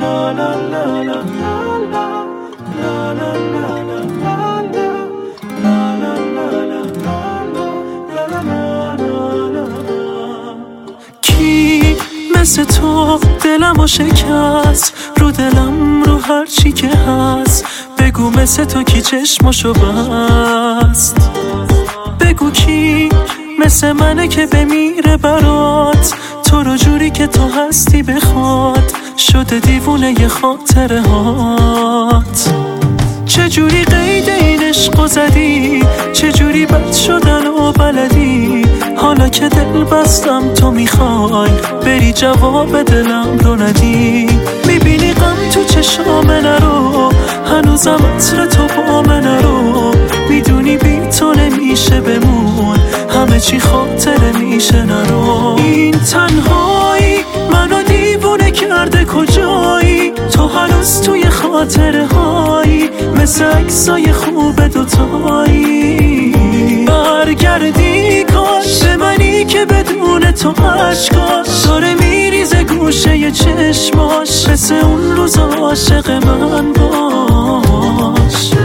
کی مثل تو دلمو شکست، رو دلم رو هر چی که هست. بگو مثل تو کی چشمشو بست، بگو کی مثل منه که بمیره برات، تو رو جوری که تو هستی بخواد، شده دیوونه ی خاطره هات. چجوری قید این عشقو زدی، چجوری بد شدن و بلدی، حالا که دل بستم تو میخوای بری جواب دلم رو ندی. میبینی غم تو چشام نرو، هنوزم عطر تو با من نرو، میدونی بی تو نمیشه بمون، همه چی خاطره میشه نرو. این تنهایی منو دیوونه کرده، کجایی تو هنوز توی خاطره هایی، مثل عکسای خوب دوتایی. برگردی کاش به منی که بدون تو عشقاش داره میریزه گوشه ی چشماش، مثل اون روز عاشق من باش.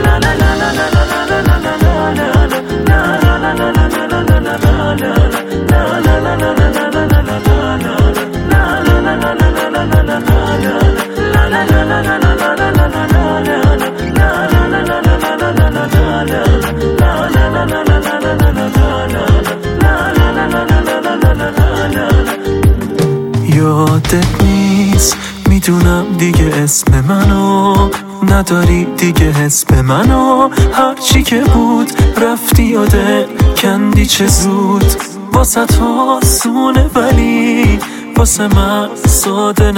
یادت نیست میدونم دیگه اسم منو نداری، دیگه حس به منو، هرچی که بود رفتی یاده کندی چه زود. واسه تو آسونه ولی واسه من ساده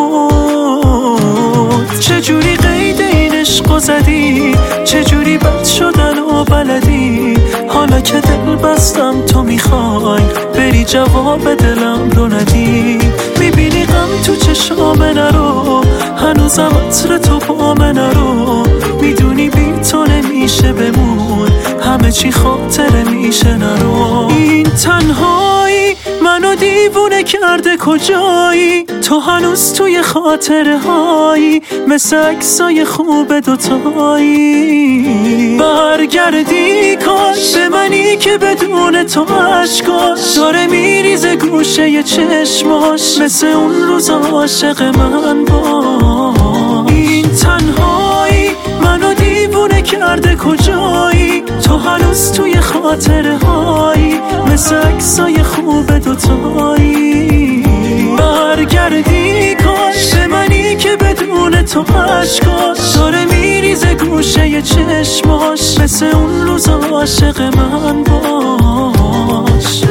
نبود. چجوری قید این عشقو زدی، چجوری بد شدن و بلدی، حالا که دل بستم تو میخوای بری جواب دلم رو ندی. میبینی غم تو چشام نرو، هنوزم عطر تو با من نرو، میدونی بی تو نمیشه بمون، همه چی خاطره میشه نرو. این تنهایی منو دیوونه کرده، کجایی تو هنوز توی خاطره هایی، مثل عکسای خوب دوتایی. برگردی کاش به منی که بدون تو عشقاش داره میریزه گوشه ی چشماش، مثل اون روز عاشق من باش. این تنهایی منو دیوونه کرده، کجایی تو هنوز توی خاطره هایی، مثل عکسای خوب دوتایی. برگردی کاش به منی که بدون تو عشقاش داره میریزه گوشه ی چشماش، مثل اون روز عاشق من باش.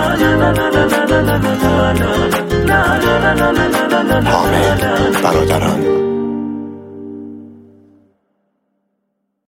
حامد برادران